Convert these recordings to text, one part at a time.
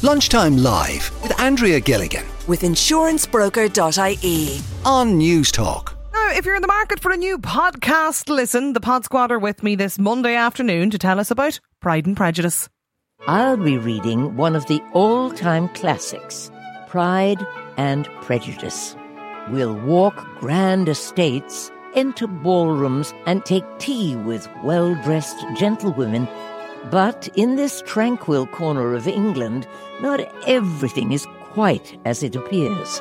Lunchtime Live with Andrea Gilligan with insurancebroker.ie on News Talk. Now, if you're in the market for a new podcast listen, the Pod Squad are with me this Monday afternoon to tell us about Pride and Prejudice. I'll be reading one of the all-time classics, Pride and Prejudice. We'll walk grand estates, enter ballrooms and take tea with well-dressed gentlewomen. But in this tranquil corner of England, not everything is quite as it appears.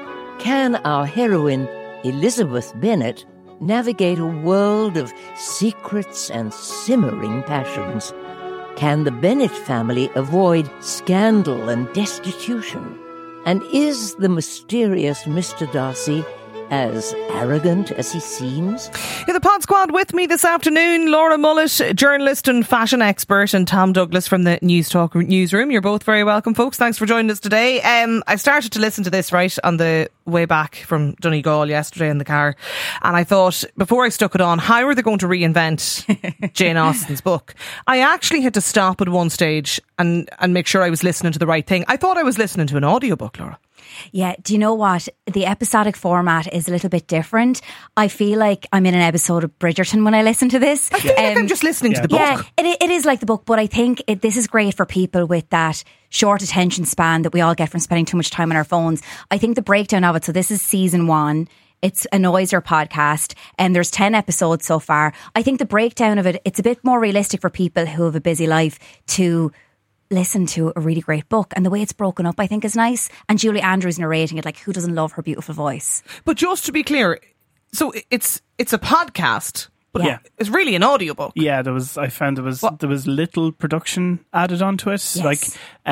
Can our heroine, Elizabeth Bennet, navigate a world of secrets and simmering passions? Can the Bennet family avoid scandal and destitution? And is the mysterious Mr. Darcy as arrogant as he seems? In the Pod Squad with me this afternoon, Laura Mullet, journalist and fashion expert, and Tom Douglas from the News Talk newsroom. You're both very welcome, folks. Thanks for joining us today. I started to listen to this right on the way back from Donegal yesterday in the car, and I thought, before I stuck it on, how are they going to reinvent Jane Austen's book? I actually had to stop at one stage and make sure I was listening to the right thing. I thought I was listening to an audiobook, Laura. Yeah, do you know what? The episodic format is a little bit different. I feel like I'm in an episode of Bridgerton when I listen to this. I feel like I'm just listening to the book. Yeah, it is like the book, but I think this is great for people with that short attention span that we all get from spending too much time on our phones. I think the breakdown of it, so this is season 1. It's a Noiser podcast and there's 10 episodes so far. I think the breakdown of it, it's a bit more realistic for people who have a busy life to listen to a really great book, and the way it's broken up I think is nice, and Julie Andrews narrating it, like, who doesn't love her beautiful voice? But just to be clear, so it's a podcast, but it's really an audiobook. Yeah, I found there was little production added onto it. Yes. Like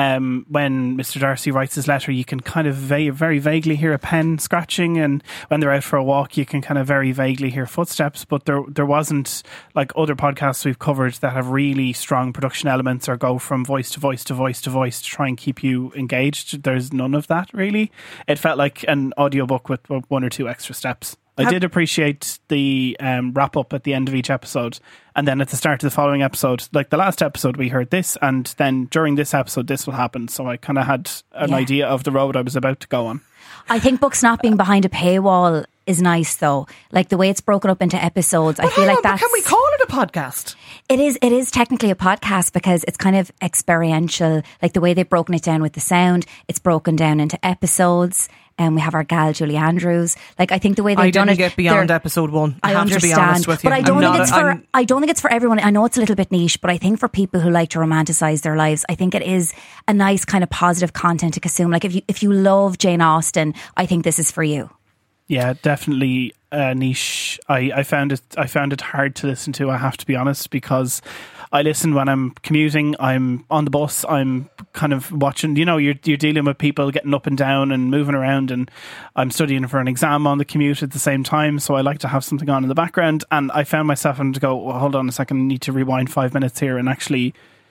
when Mr. Darcy writes his letter, you can kind of very vaguely hear a pen scratching, and when they're out for a walk, you can kind of very vaguely hear footsteps. But there wasn't, like other podcasts we've covered that have really strong production elements or go from voice to voice to voice to voice to try and keep you engaged. There's none of that really. It felt like an audiobook with one or two extra steps. I did appreciate the wrap up at the end of each episode, and then at the start of the following episode, like the last episode we heard this, and then during this episode this will happen, so I kind of had an idea of the road I was about to go on. I think books not being behind a paywall is nice though, like the way it's broken up into episodes. But I feel like that's... Can we call it a podcast? It is technically a podcast because it's kind of experiential, like the way they've broken it down with the sound. It's broken down into episodes. And we have our gal Julie Andrews. Like, I think the way they've done it, I didn't get beyond episode 1. I have understand, to be honest with you. But I don't think it's for everyone. I know it's a little bit niche, but I think for people who like to romanticize their lives, I think it is a nice kind of positive content to consume. Like, if you love Jane Austen, I think this is for you. Yeah, definitely a niche. I found it hard to listen to, I have to be honest, because I listen when I'm commuting, I'm on the bus, I'm kind of watching, you're dealing with people getting up and down and moving around, and I'm studying for an exam on the commute at the same time, so I like to have something on in the background, and I found myself having to go, well, hold on a second, I need to rewind 5 minutes here and actually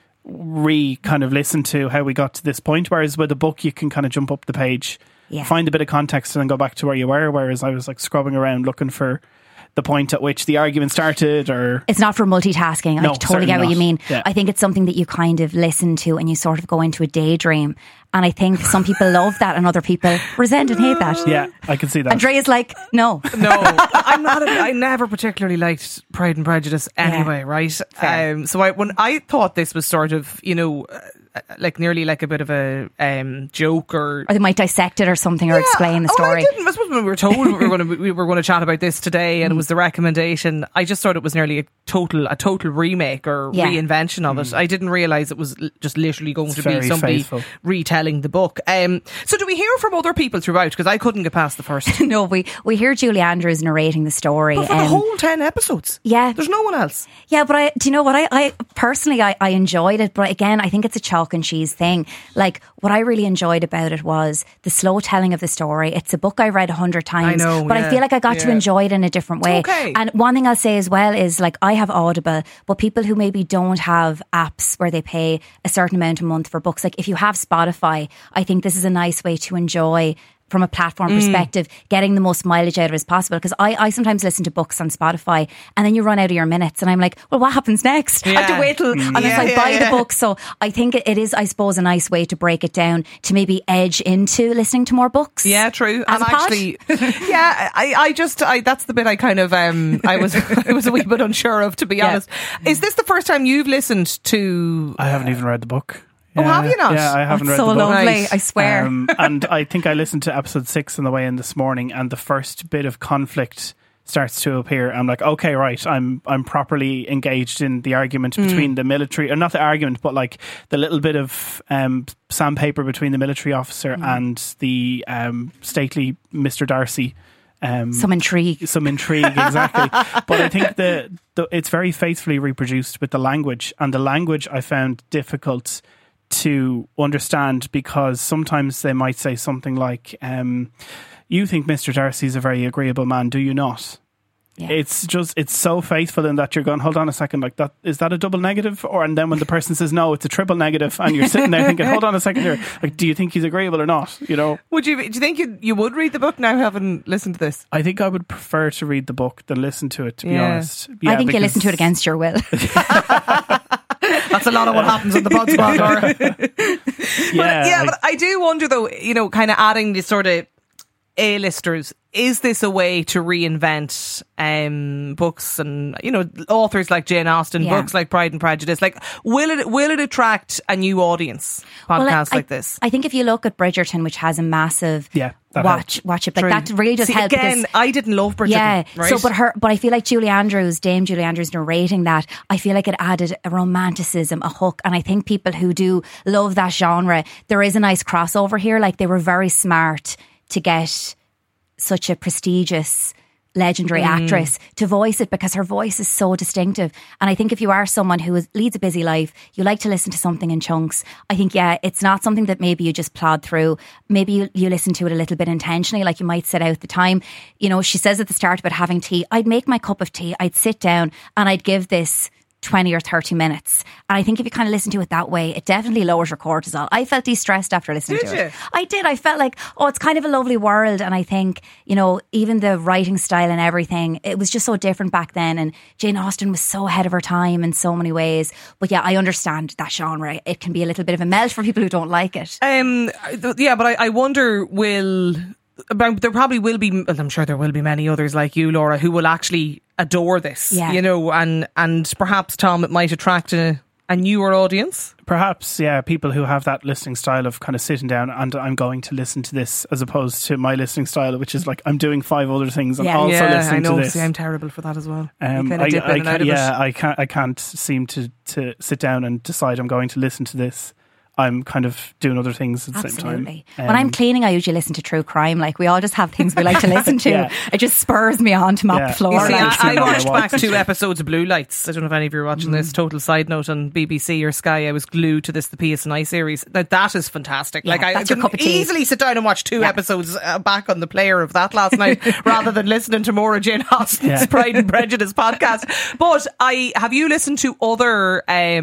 kind of listen to how we got to this point, whereas with a book you can kind of jump up the page, find a bit of context and then go back to where you were, whereas I was like scrubbing around looking for the point at which the argument started. Or it's not for multitasking. No, I totally get what you mean. Yeah. I think it's something that you kind of listen to and you sort of go into a daydream, and I think some people love that and other people resent and hate that. Yeah, I can see that. Andrea's like, no I'm not I never particularly liked Pride and Prejudice anyway, right? So when I thought this was sort of, like nearly like a bit of a joke, or they might dissect it or something, or explain the story. I suppose when we were told we were going to chat about this today, and it was the recommendation, I just thought it was nearly a total remake or reinvention of it. I didn't realise it was just literally going to be somebody retelling the book. So do we hear from other people throughout? Because I couldn't get past the first. No, we hear Julie Andrews narrating the story. But for the whole 10 episodes? Yeah. There's no one else? Yeah, but do you know what? I personally, I enjoyed it. But again, I think it's a chalk and cheese thing. Like, what I really enjoyed about it was the slow telling of the story. It's a book I read 100 times. I know, but I feel like I got to enjoy it in a different way. Okay. And one thing I'll say as well is, like, I have Audible, but people who maybe don't have apps where they pay a certain amount a month for books, like if you have Spotify, I think this is a nice way to enjoy from a platform perspective, getting the most mileage out of it as possible. Because I sometimes listen to books on Spotify and then you run out of your minutes and I'm like, well, what happens next? I have to wait till unless I buy the book. So I think it is, I suppose, a nice way to break it down to maybe edge into listening to more books. Yeah, true. As And a pod. actually, I that's the bit I kind of, I was a wee bit unsure of, to be honest. Is this the first time you've listened to... I haven't even read the book. Oh, have you not? Yeah, I haven't read so the book. lovely, Right. I swear. And I think I listened to episode 6 on the way in this morning, and the first bit of conflict starts to appear. I'm like, okay, right, I'm properly engaged in the argument between the military, or not the argument, but like the little bit of sandpaper between the military officer and the stately Mr. Darcy. Some intrigue. Exactly. But I think it's very faithfully reproduced with the language, and the language I found difficult to understand, because sometimes they might say something like, you think Mr. Darcy is a very agreeable man, do you not? Yeah. It's so faithful in that you're going, hold on a second, like that, is that a double negative? And then when the person says no, it's a triple negative, and you're sitting there thinking, hold on a second here, like, do you think he's agreeable or not? You know? Do you think you would read the book now, having listened to this? I think I would prefer to read the book than listen to it, to be honest. I think you listen to it against your will. That's a lot of what happens on the pod spot, Laura. Yeah, But I do wonder, though, kind of adding this sort of A-listers, is this a way to reinvent books and authors like Jane Austen, books like Pride and Prejudice? Like, will it attract a new audience? Podcasts like this. I think if you look at Bridgerton, which has a massive watch it, like True. that really does help. Again, because, I didn't love Bridgerton. yeah. Right? So, but I feel like Dame Julie Andrews narrating that, I feel like it added a romanticism, a hook, and I think people who do love that genre, there is a nice crossover here. Like, they were very smart to get such a prestigious, legendary actress to voice it, because her voice is so distinctive. And I think if you are someone who leads a busy life, you like to listen to something in chunks, I think, it's not something that maybe you just plod through. Maybe you listen to it a little bit intentionally, like you might set out the time. She says at the start about having tea. I'd make my cup of tea, I'd sit down and I'd give this 20 or 30 minutes. And I think if you kind of listen to it that way, it definitely lowers your cortisol. I felt de-stressed after listening to it. I did. I felt like, it's kind of a lovely world. And I think, even the writing style and everything, it was just so different back then. And Jane Austen was so ahead of her time in so many ways. But yeah, I understand that genre. It can be a little bit of a melt for people who don't like it. But I wonder, there probably will be, I'm sure there will be many others like you, Laura, who will actually adore this, and perhaps, Tom, it might attract a newer audience. Perhaps, people who have that listening style of kind of sitting down and I'm going to listen to this, as opposed to my listening style, which is like I'm doing 5 other things and also listening to this. See, I'm terrible for that as well. I can't seem to sit down and decide I'm going to listen to this. I'm kind of doing other things at the same time. When I'm cleaning, I usually listen to true crime. Like, we all just have things we like to listen to. It just spurs me on to mop the floor. You see, like. I watched back 2 episodes of Blue Lights. I don't know if any of you are watching this. Total side note, on BBC or Sky. I was glued to this, the PSNI series. Now, that is fantastic. Yeah, like, I that's your can cup of tea. easily sit down and watch 2 episodes back on the player of that last night, rather than listening to more of Jane Austen's Pride and Prejudice podcast. But have you listened to other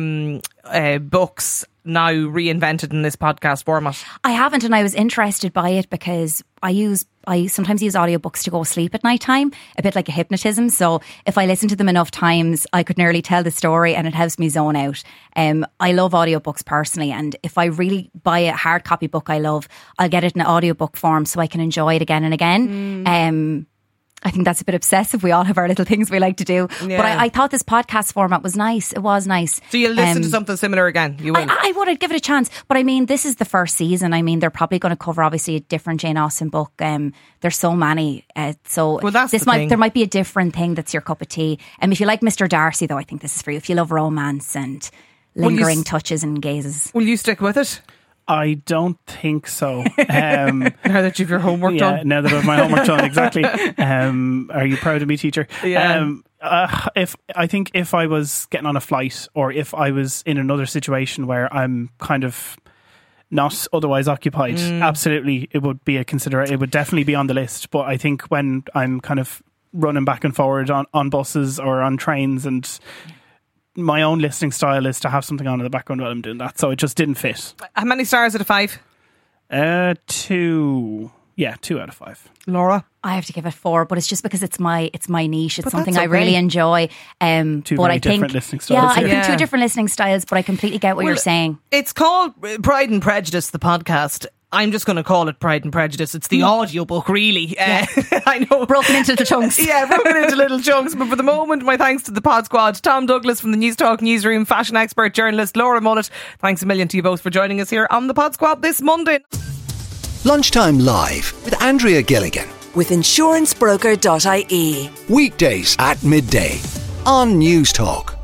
books now reinvented in this podcast format? I haven't, and I was interested by it because I sometimes use audiobooks to go sleep at night time, a bit like a hypnotism. So if I listen to them enough times, I could nearly tell the story and it helps me zone out. I love audiobooks personally, and if I really buy a hard copy book I'll get it in audiobook form so I can enjoy it again and again. I think that's a bit obsessive. We all have our little things we like to do. Yeah. But I thought this podcast format was nice. It was nice. So you'll listen to something similar again? You will? I would. I'd give it a chance. But I mean, this is the first season. I mean, they're probably going to cover obviously a different Jane Austen book. There's so many. There might be a different thing that's your cup of tea. If you like Mr. Darcy, though, I think this is for you. If you love romance and lingering touches and gazes. Will you stick with it? I don't think so. Now that you've your homework done. Now that I have my homework done, exactly. Are you proud of me, teacher? Yeah. If I was getting on a flight, or if I was in another situation where I'm kind of not otherwise occupied, absolutely, it would be a consideration. It would definitely be on the list. But I think when I'm kind of running back and forward on buses or on trains, and my own listening style is to have something on in the background while I'm doing that, so it just didn't fit. How many stars out of 5? 2. Yeah, 2 out of 5. Laura? I have to give it 4, but it's just because it's my niche. It's But something that's I really okay. enjoy. Two but very I think, different listening styles Yeah, I here. think Yeah. 2 different listening styles, but I completely get what you're saying. It's called Pride and Prejudice, the podcast. I'm just going to call it Pride and Prejudice. It's the audiobook, really. I know. Broken into little chunks. Yeah, broken into little chunks. But for the moment, my thanks to the Pod Squad, Tom Douglas from the News Talk newsroom, fashion expert, journalist Laura Mullet. Thanks a million to you both for joining us here on the Pod Squad this Monday. Lunchtime Live with Andrea Gilligan. With insurancebroker.ie. Weekdays at midday on News Talk.